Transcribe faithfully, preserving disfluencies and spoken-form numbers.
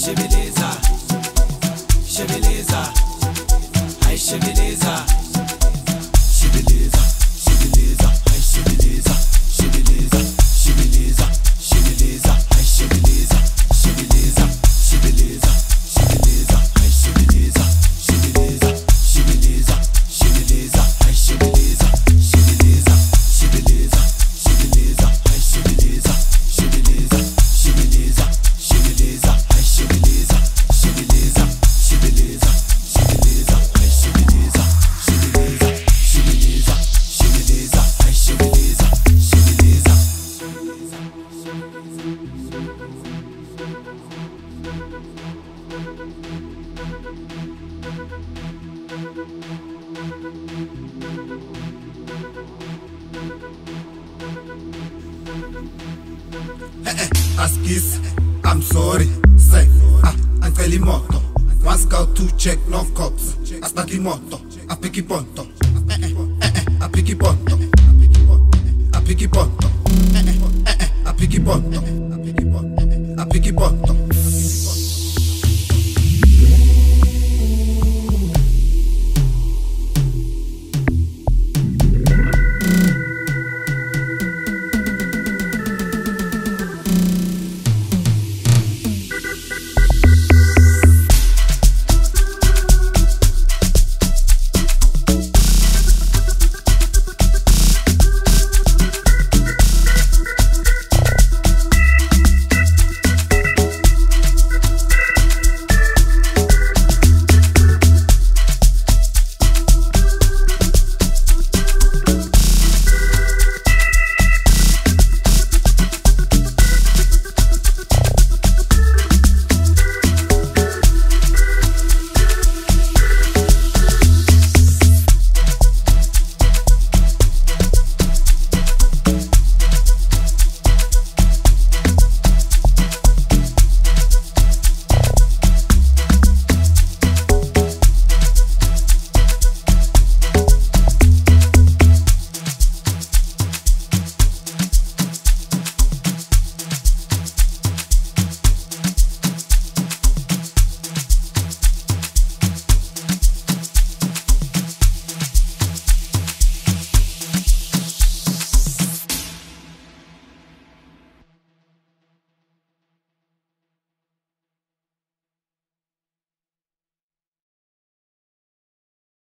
Shibeleza, Shibeleza, ai Shibeleza, Shibeleza, Shibeleza, ai Shibeleza, Shibeleza, Shibeleza, Shibeleza, ai Shibeleza, Shibeleza, Shibeleza, Shibeleza, ai Shibeleza, Shibeleza, Shibeleza, Shibeleza, ai Shibeleza, Shibeleza, Shibeleza, Shibeleza, ai Shibeleza, Shibeleza, Shibeleza, Shibeleza, ai Shibeleza, Shibeleza, Shibeleza, Shibeleza, ai Shibeleza, Shibeleza, Shibeleza, Shibeleza, ai Shibeleza, Shibeleza. Askis, I'm sorry. Say, ah, I'm fairly moto. One scout, two check, no cops. Astaki moto, a picky ponto. A picky ponto. A picky ponto. A picky ponto. A picky ponto.